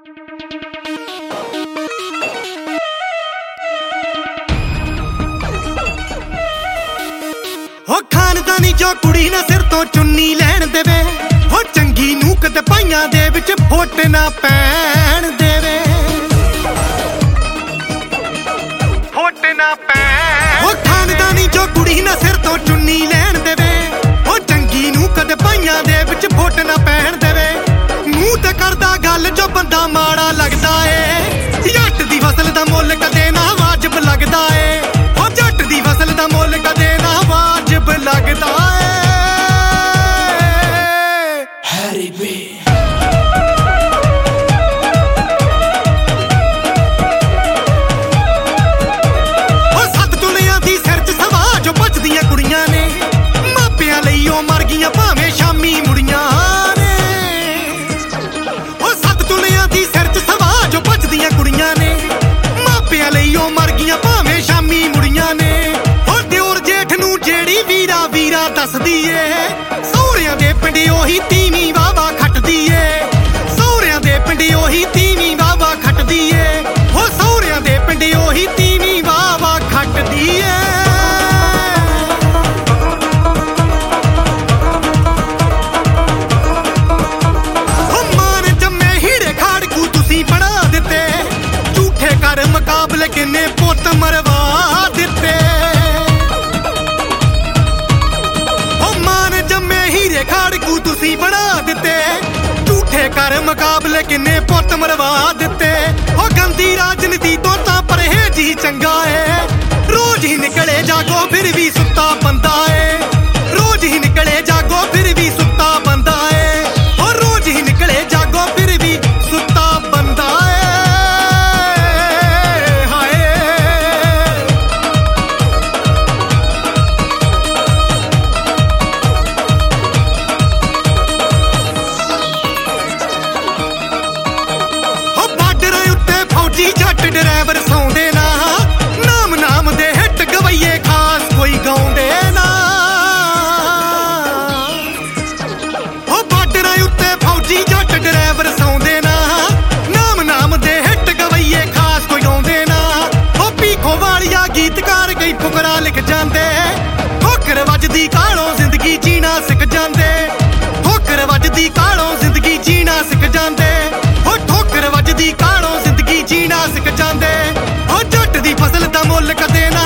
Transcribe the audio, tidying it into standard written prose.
हो खानदानी जो कुड़ी ना सिर तो चुन्नी लैन देवे हो चंगी नूं कदे पाइयां दे विच फुट ना पैण देवे फुट ना पैण हो खानदानी जो कुड़ी ना सिर तो चुन्नी लैन देवे हो चंगी नूं कदे पाइयां दे विच फुट ना पैण देवे मूंह ते करदा गल जो बंदा माड़ा लगदा ए जट दी फसल दा मुੱਲ कदे ना वाजिब लगदा ए हो जट दी फसल दा मुੱਲ कदे ना वाजिब लगदा ए हैरी बी हो सत दुनिया दी सिर च सवा जो भजदियां कुड़ियां ने मापियां लई ओ मर गईयां भावें शामी मुड़ियां ने हो सत दुनिया दी सिर च सवा जो भजदियां कुड़ियां ने मापियां लई ओ मर गईयां भावें शामी मुड़ियां ने हो दियोर जेठ नूं जेड़ी वीरा वीरा दसदी ए सौहरियां दे पिंड ओही तीवीं वावा खटदी ए सौहरियां दे पिंड ओही तीवीं वावा खटदी ए हो सौहरियां दे पिंड ओही तीवीं वावा खटदी ए हो मां ने जम्मे हीरे खाड़कू तुसीं बना दित्ते झूठे कर मुकाबले किन्ने पुੱਤ मरवा दित्ते हो मां ने जम्मे हीरे खाड़कू तुसीं बना दित्ते झूठे कर मुकाबले किन्ने पुੱਤ मरवा दित्ते हो गंदी राजनीति तो तां परहेज ही चंगा है रोज ही निकले जागो फिर भी सुत्ता बंदा है रोज ही निकले जागो फिर भी सुत्ता बंदा है हो रोज ही निकले जागो फिर भी सुत्ता बंदा है हाय हो ਬਾਰਡਰ ਉੱਤੇ ਫੌਜੀ ਜੱਟ ਡਰਾਈਵਰ ਸੌਂਦੇ ਨਾ ਨਾਮ ਨਾਮ ਦੇ ਹਿੱਟ ਗਵਈਏ ਖਾਸ ਕੋਈ ਗਾਉਂਦੇ ਨਾ ਹੋ ਬਾਰਡਰ ਉੱਤੇ ਫੌਜੀ ਜੱਟ ਡਰਾਈਵਰ ਸੌਂਦੇ ਨਾ ਨਾਮ ਨਾਮ ਦੇ ਹਿੱਟ ਗਵਈਏ ਖਾਸ ਕੋਈ ਗਾਉਂਦੇ ਨਾ ਹੋ ਪੀਖੋ ਵਾਲੀਆ ਗੀਤਕਾਰ ਕਈ ਫੁਕਰਾ ਲਿਖ ਜਾਂਦੇ ਠੋਕਰ ਵੱਜਦੀ ਕਾਲੋਂ ਜ਼ਿੰਦਗੀ ਜੀਣਾ ਸਿੱਖ ਜਾਂਦੇ ਠੋਕਰ ਵੱਜਦੀ ਕਾਲੋਂ ਜ਼ਿੰਦਗੀ ਜੀਣਾ ਸਿੱਖ ਜਾਂਦੇ ਹੋ ਠੋਕਰ ਵੱਜਦੀ ਕਾਲੋਂ ਜ਼ਿੰਦਗੀ ਜੀਣਾ ਸਿੱਖ ਜਾਂਦੇ ਹੋ ਜੱਟ ਦੀ ਫਸਲ ਦਾ ਮੁੱਲ ਕਦੇ ਨਾ